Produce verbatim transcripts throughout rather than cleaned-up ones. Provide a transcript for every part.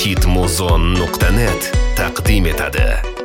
hitmuzon nuqta net taqdim etadi.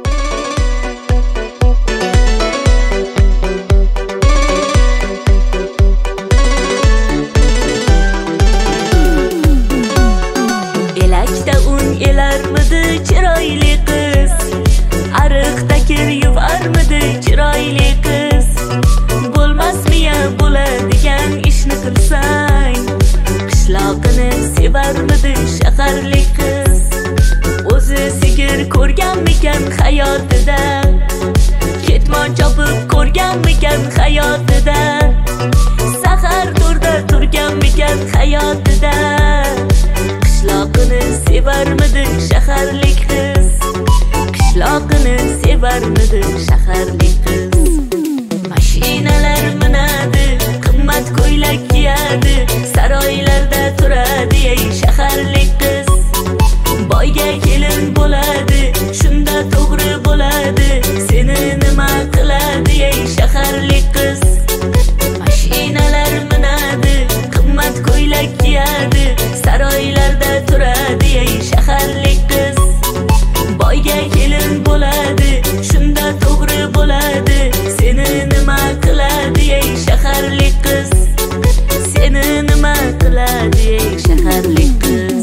Elakda un elarmidi chiroyli qiz, ariqda kir yuvarmidi chiroyli qiz. Bo'lmasmiya bo'ladigan ishni qilsang, qishloqini sevarmidi shaharlik qiz. O'zi sigir ko'rganmikan hayotida, ketmon chopib ko'rganmikan hayotida, sahar to'rda turganmikan hayotida. Qishloqini sevarmidi shaharlik qiz, qishloqini sevarmidi shaharlik qiz. Mashinalar minadi, qimmat ko'ylak kiyadi, saroylarda turadi ey shaharlik qiz. Boyga kelin bo'ladi, shunda to'g'ri bo'ladi, seni nima qiladi ey shaharlik qiz. Mashinalar minadi, qimmat ko'ylak kiyadi, saroylarda turadi ey shaharlik qiz. Boyga kelin bo'ladi, shunda to'g'ri bo'ladi, seni nima qiladi ey shaharlik qiz. Seni nima qiladi ey shaharlik qiz.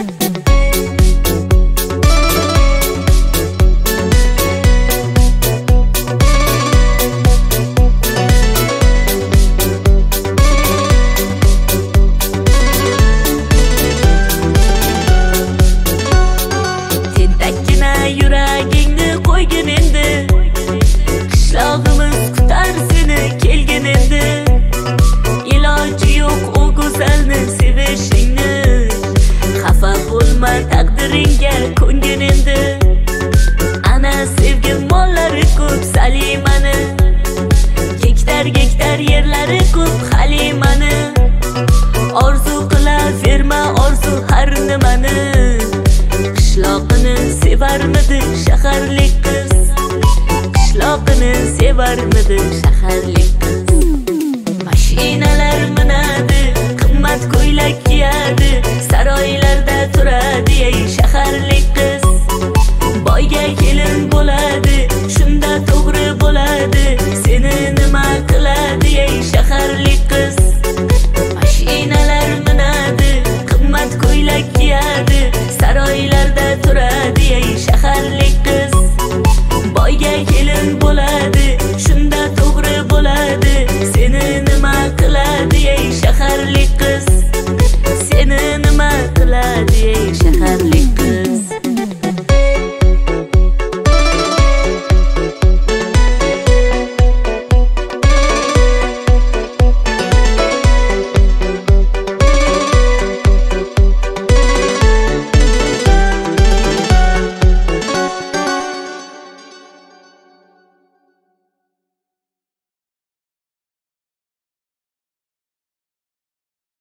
Yuragingni qo'ygin endi, qishlog'imiz kutar seni kelgin endi. Iloji yo'q u go'zalni sevishingni, xafa bo'lma taqdiringga ko'ngin endi. Ana sevgim mollari ko'p Salimani, gektar gektar yerlari ko'p Halimani. Orzu qilaverma orzu har nimani, qishloqini sevarmidi shaharlik qiz, qishloqini sevarmidi shaharlik qiz. Mashinalar minadi, qimmat ko'ylak kiyadi, saroylarda turadi ey shaharlik qiz. Boyga kelin bo'ladi, shunda to'g'ri bo'ladi, seni nima qiladi ey shaharlik qiz. Mashinalar minadi, qimmat ko'ylak kiyadi, saroylarda turadi ey shaharlik qiz. Boyga